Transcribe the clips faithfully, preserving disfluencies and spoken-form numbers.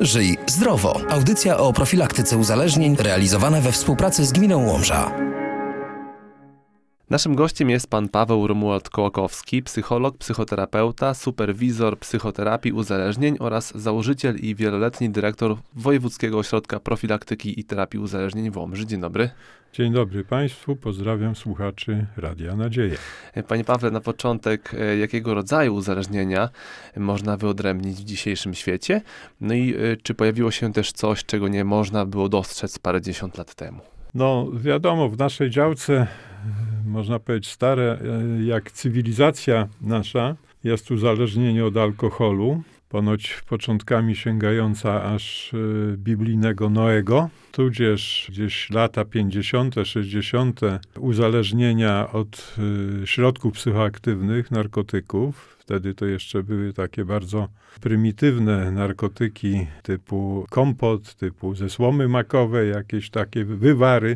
Żyj zdrowo. Audycja o profilaktyce uzależnień realizowana we współpracy z Gminą Łomża. Naszym gościem jest pan Paweł Romuald Kołakowski, psycholog, psychoterapeuta, superwizor psychoterapii uzależnień oraz założyciel i wieloletni dyrektor Wojewódzkiego Ośrodka Profilaktyki i Terapii Uzależnień w Łomży. Dzień dobry. Dzień dobry Państwu, pozdrawiam słuchaczy Radia Nadzieja. Panie Pawle, na początek, jakiego rodzaju uzależnienia można wyodrębnić w dzisiejszym świecie? No i czy pojawiło się też coś, czego nie można było dostrzec parędziesiąt lat temu? No wiadomo, w naszej działce, można powiedzieć stare, jak cywilizacja nasza, jest uzależnienie od alkoholu, ponoć początkami sięgająca aż biblijnego Noego, tudzież gdzieś lata pięćdziesiąte, sześćdziesiąte uzależnienia od środków psychoaktywnych, narkotyków. Wtedy to jeszcze były takie bardzo prymitywne narkotyki typu kompot, typu ze słomy makowej, jakieś takie wywary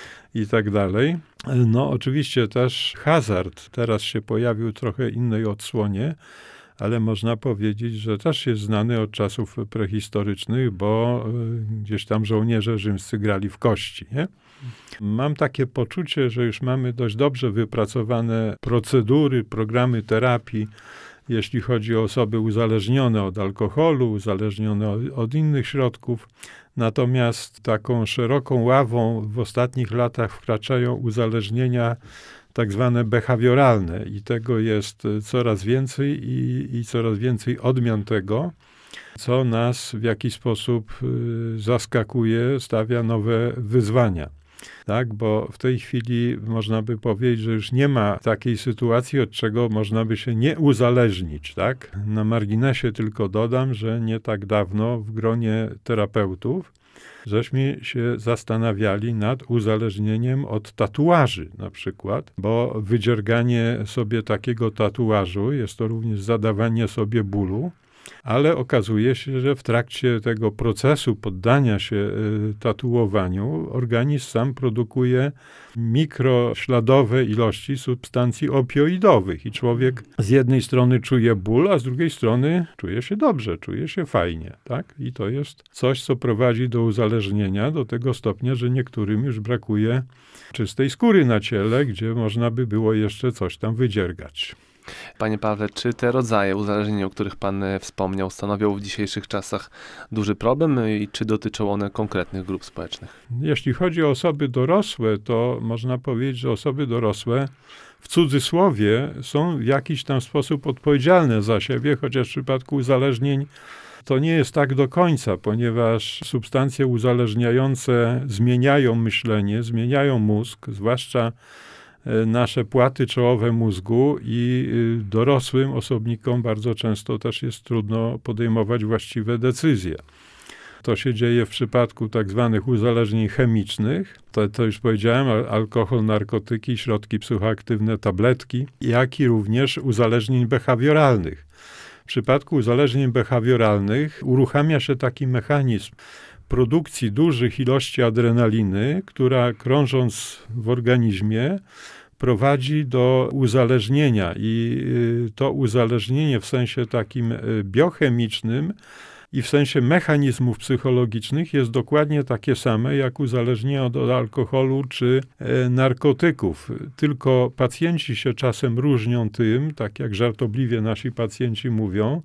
i tak dalej. No oczywiście też hazard teraz się pojawił w trochę innej odsłonie, ale można powiedzieć, że też jest znany od czasów prehistorycznych, bo gdzieś tam żołnierze rzymscy grali w kości, nie? Mam takie poczucie, że już mamy dość dobrze wypracowane procedury, programy terapii, jeśli chodzi o osoby uzależnione od alkoholu, uzależnione od, od innych środków. Natomiast taką szeroką ławą w ostatnich latach wkraczają uzależnienia tak zwane behawioralne i tego jest coraz więcej i, i coraz więcej odmian tego, co nas w jakiś sposób y, zaskakuje, stawia nowe wyzwania. Tak, bo w tej chwili można by powiedzieć, że już nie ma takiej sytuacji, od czego można by się nie uzależnić. Tak? Na marginesie tylko dodam, że nie tak dawno w gronie terapeutów żeśmy się zastanawiali nad uzależnieniem od tatuaży na przykład, bo wydzierganie sobie takiego tatuażu jest to również zadawanie sobie bólu, ale okazuje się, że w trakcie tego procesu poddania się y, tatuowaniu organizm sam produkuje mikrośladowe ilości substancji opioidowych i człowiek z jednej strony czuje ból, a z drugiej strony czuje się dobrze, czuje się fajnie, tak? I to jest coś, co prowadzi do uzależnienia do tego stopnia, że niektórym już brakuje czystej skóry na ciele, gdzie można by było jeszcze coś tam wydziergać. Panie Pawle, czy te rodzaje uzależnień, o których pan wspomniał, stanowią w dzisiejszych czasach duży problem i czy dotyczą one konkretnych grup społecznych? Jeśli chodzi o osoby dorosłe, to można powiedzieć, że osoby dorosłe w cudzysłowie są w jakiś tam sposób odpowiedzialne za siebie, chociaż w przypadku uzależnień to nie jest tak do końca, ponieważ substancje uzależniające zmieniają myślenie, zmieniają mózg, zwłaszcza nasze płaty czołowe mózgu i dorosłym osobnikom bardzo często też jest trudno podejmować właściwe decyzje. To się dzieje w przypadku tak zwanych uzależnień chemicznych, to, to już powiedziałem, alkohol, narkotyki, środki psychoaktywne, tabletki, jak i również uzależnień behawioralnych. W przypadku uzależnień behawioralnych uruchamia się taki mechanizm produkcji dużych ilości adrenaliny, która krążąc w organizmie prowadzi do uzależnienia i to uzależnienie w sensie takim biochemicznym i w sensie mechanizmów psychologicznych jest dokładnie takie same jak uzależnienie od, od alkoholu czy e, narkotyków. Tylko pacjenci się czasem różnią tym, tak jak żartobliwie nasi pacjenci mówią,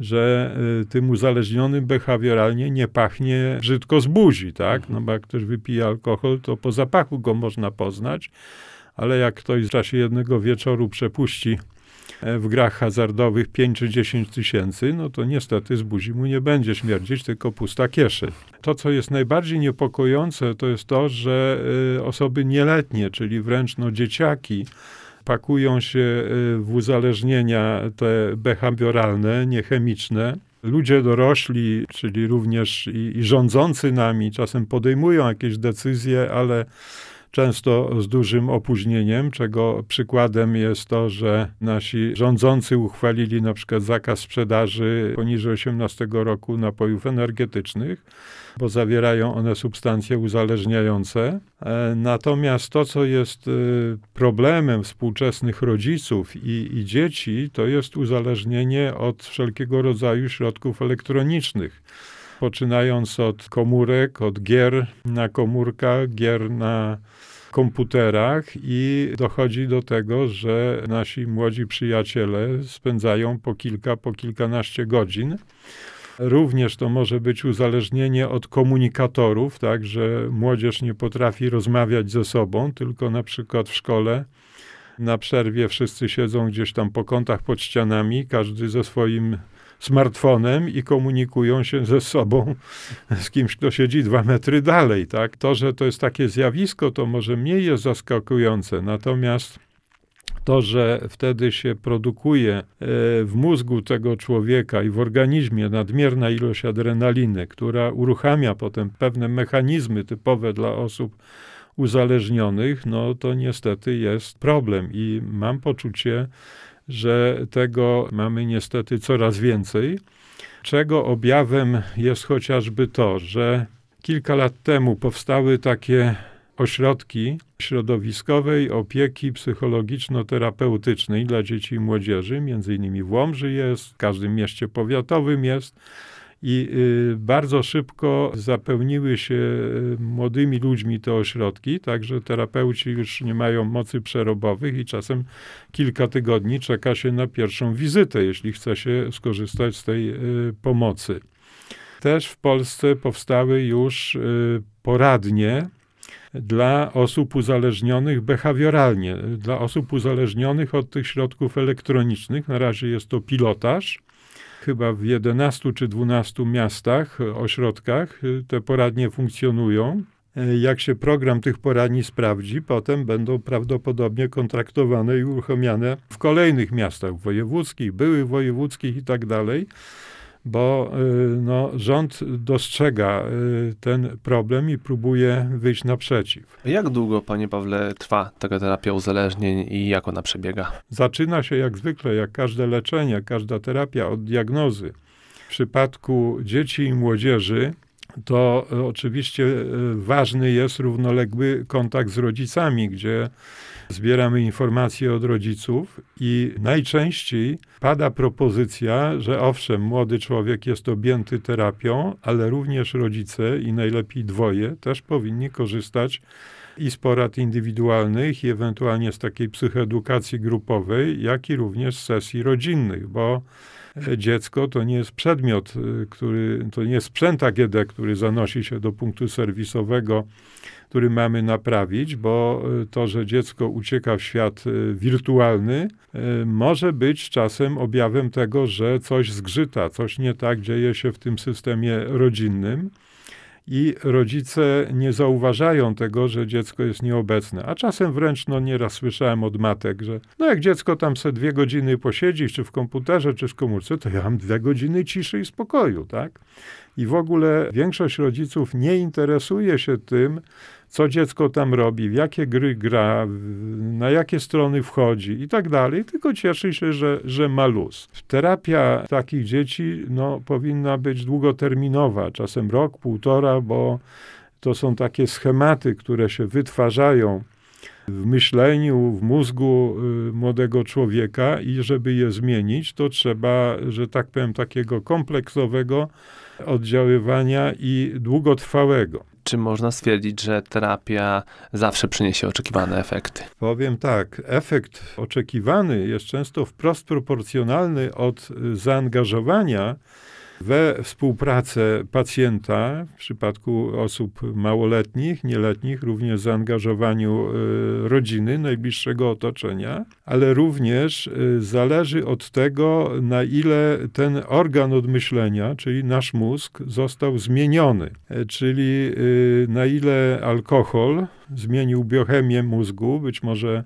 że e, tym uzależnionym behawioralnie nie pachnie brzydko z buzi, tak? No bo jak ktoś wypije alkohol, to po zapachu go można poznać, ale jak ktoś w czasie jednego wieczoru przepuści w grach hazardowych pięć czy dziesięć tysięcy, no to niestety z buzi mu nie będzie śmierdzieć, tylko pusta kieszeń. To, co jest najbardziej niepokojące, to jest to, że y, osoby nieletnie, czyli wręcz no, dzieciaki, pakują się y, w uzależnienia te behawioralne, niechemiczne. Ludzie dorośli, czyli również i, i rządzący nami, czasem podejmują jakieś decyzje, ale często z dużym opóźnieniem, czego przykładem jest to, że nasi rządzący uchwalili na przykład zakaz sprzedaży poniżej osiemnastego roku napojów energetycznych, bo zawierają one substancje uzależniające. Natomiast to, co jest problemem współczesnych rodziców i, i dzieci, to jest uzależnienie od wszelkiego rodzaju środków elektronicznych. poczynając od komórek, od gier na komórkach, gier na komputerach i dochodzi do tego, że nasi młodzi przyjaciele spędzają po kilka, po kilkanaście godzin. Również to może być uzależnienie od komunikatorów, tak, że młodzież nie potrafi rozmawiać ze sobą, tylko na przykład w szkole na przerwie wszyscy siedzą gdzieś tam po kątach pod ścianami, każdy ze swoim smartfonem i komunikują się ze sobą z kimś, kto siedzi dwa metry dalej. Tak? To, że to jest takie zjawisko, to może mniej jest zaskakujące, natomiast to, że wtedy się produkuje w mózgu tego człowieka i w organizmie nadmierna ilość adrenaliny, która uruchamia potem pewne mechanizmy typowe dla osób uzależnionych, no to niestety jest problem i mam poczucie, że tego mamy niestety coraz więcej, czego objawem jest chociażby to, że kilka lat temu powstały takie ośrodki środowiskowej opieki psychologiczno-terapeutycznej dla dzieci i młodzieży, między innymi w Łomży jest, w każdym mieście powiatowym jest i y, bardzo szybko zapełniły się młodymi ludźmi te ośrodki, także terapeuci już nie mają mocy przerobowych i czasem kilka tygodni czeka się na pierwszą wizytę, jeśli chce się skorzystać z tej y, pomocy. Też w Polsce powstały już y, poradnie dla osób uzależnionych behawioralnie, dla osób uzależnionych od tych środków elektronicznych. Na razie jest to pilotaż. Chyba w jedenastu czy dwunastu miastach, ośrodkach te poradnie funkcjonują. Jak się program tych poradni sprawdzi, potem będą prawdopodobnie kontraktowane i uruchamiane w kolejnych miastach wojewódzkich, byłych wojewódzkich i tak dalej, bo no, rząd dostrzega ten problem i próbuje wyjść naprzeciw. Jak długo, panie Pawle, trwa taka terapia uzależnień i jak ona przebiega? Zaczyna się jak zwykle, jak każde leczenie, każda terapia od diagnozy. W przypadku dzieci i młodzieży to oczywiście ważny jest równoległy kontakt z rodzicami, gdzie zbieramy informacje od rodziców i najczęściej pada propozycja, że owszem, młody człowiek jest objęty terapią, ale również rodzice i najlepiej dwoje też powinni korzystać i z porad indywidualnych i ewentualnie z takiej psychoedukacji grupowej, jak i również z sesji rodzinnych, bo dziecko to nie jest przedmiot, który, to nie jest sprzęt A G D, który zanosi się do punktu serwisowego, który mamy naprawić, bo to, że dziecko ucieka w świat wirtualny, może być czasem objawem tego, że coś zgrzyta, coś nie tak dzieje się w tym systemie rodzinnym. I rodzice nie zauważają tego, że dziecko jest nieobecne. A czasem wręcz, no nieraz słyszałem od matek, że no jak dziecko tam se dwie godziny posiedzi, czy w komputerze, czy w komórce, to ja mam dwie godziny ciszy i spokoju, tak? I w ogóle większość rodziców nie interesuje się tym, co dziecko tam robi, w jakie gry gra, na jakie strony wchodzi i tak dalej, tylko cieszy się, że, że ma luz. Terapia takich dzieci no, powinna być długoterminowa, czasem rok, półtora, bo to są takie schematy, które się wytwarzają w myśleniu, w mózgu y, młodego człowieka i żeby je zmienić, to trzeba, że tak powiem, takiego kompleksowego oddziaływania i długotrwałego. Czy można stwierdzić, że terapia zawsze przyniesie oczekiwane efekty? Powiem tak, efekt oczekiwany jest często wprost proporcjonalny od zaangażowania we współpracę pacjenta, w przypadku osób małoletnich, nieletnich, również zaangażowaniu y, rodziny, najbliższego otoczenia, ale również y, zależy od tego, na ile ten organ odmyślenia, czyli nasz mózg, został zmieniony, y, czyli y, na ile alkohol zmienił biochemię mózgu, być może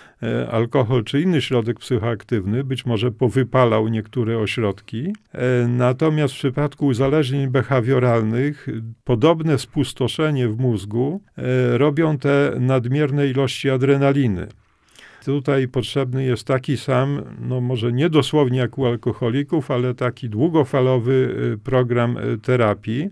alkohol czy inny środek psychoaktywny, być może powypalał niektóre ośrodki. Natomiast w przypadku uzależnień behawioralnych podobne spustoszenie w mózgu robią te nadmierne ilości adrenaliny. Tutaj potrzebny jest taki sam, no może nie dosłownie jak u alkoholików, ale taki długofalowy program terapii.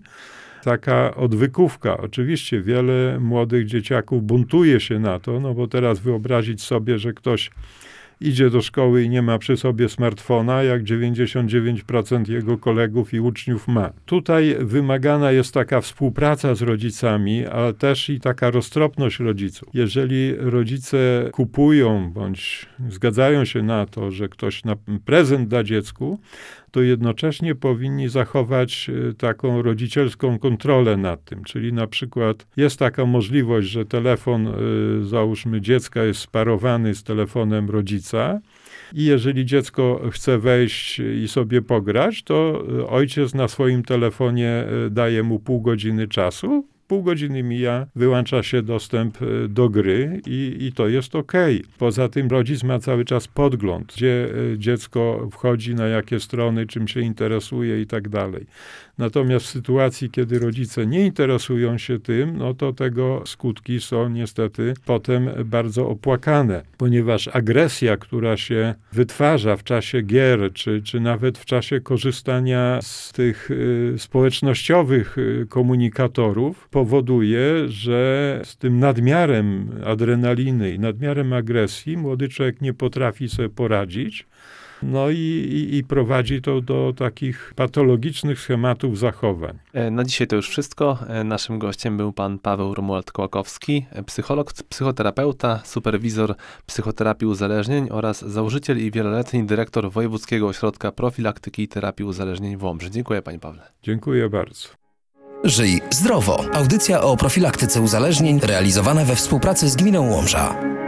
Taka odwykówka. Oczywiście wiele młodych dzieciaków buntuje się na to, no bo teraz wyobrazić sobie, że ktoś idzie do szkoły i nie ma przy sobie smartfona, jak dziewięćdziesiąt dziewięć procent jego kolegów i uczniów ma. Tutaj wymagana jest taka współpraca z rodzicami, ale też i taka roztropność rodziców. Jeżeli rodzice kupują bądź zgadzają się na to, że ktoś na prezent da dziecku, to jednocześnie powinni zachować taką rodzicielską kontrolę nad tym. Czyli na przykład jest taka możliwość, że telefon, załóżmy, dziecka jest sparowany z telefonem rodzica i jeżeli dziecko chce wejść i sobie pograć, to ojciec na swoim telefonie daje mu pół godziny czasu. Pół godziny mija, wyłącza się dostęp do gry i, i to jest okej. Poza tym rodzic ma cały czas podgląd, gdzie dziecko wchodzi, na jakie strony, czym się interesuje i tak dalej. Natomiast w sytuacji, kiedy rodzice nie interesują się tym, no to tego skutki są niestety potem bardzo opłakane, ponieważ agresja, która się wytwarza w czasie gier, czy, czy nawet w czasie korzystania z tych y, społecznościowych y, komunikatorów, powoduje, że z tym nadmiarem adrenaliny i nadmiarem agresji młody człowiek nie potrafi sobie poradzić. No i, i, i prowadzi to do takich patologicznych schematów zachowań. Na dzisiaj to już wszystko. Naszym gościem był pan Paweł Romuald Kołakowski, psycholog, psychoterapeuta, superwizor psychoterapii uzależnień oraz założyciel i wieloletni dyrektor Wojewódzkiego Ośrodka Profilaktyki i Terapii Uzależnień w Łomży. Dziękuję, panie Pawle. Dziękuję bardzo. Żyj zdrowo. Audycja o profilaktyce uzależnień realizowana we współpracy z Gminą Łomża.